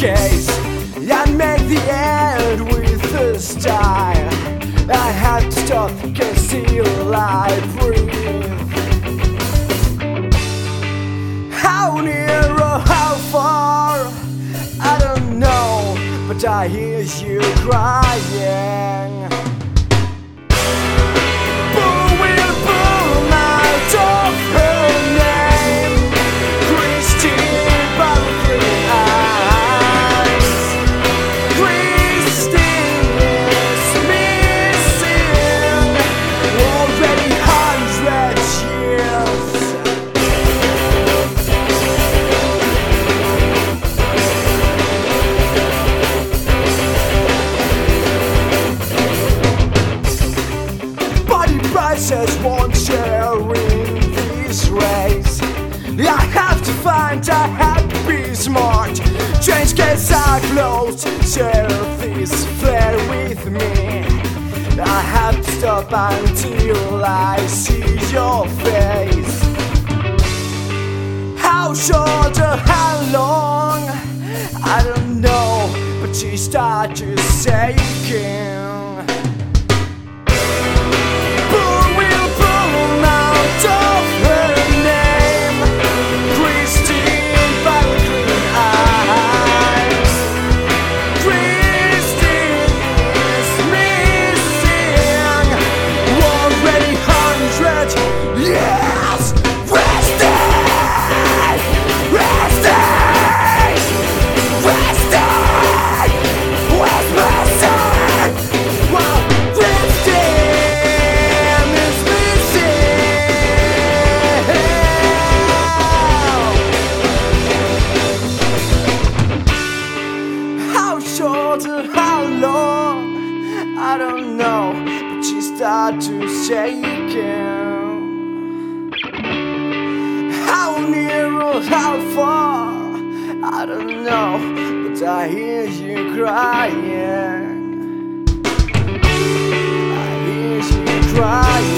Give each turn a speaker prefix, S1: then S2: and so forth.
S1: case. I make the end with a style. I have to stop, cause still I breathe. How near or how far, I don't know, but I hear you crying. Prices won't share in this race. I have to find a happy smart. Change gets are closed. Share this flare with me. I have to stop until I see your face. How short or how long, I don't know, but she started shaking. How long, I don't know, but she started to shaking. How near or how far, I don't know, but I hear you crying. I hear you crying.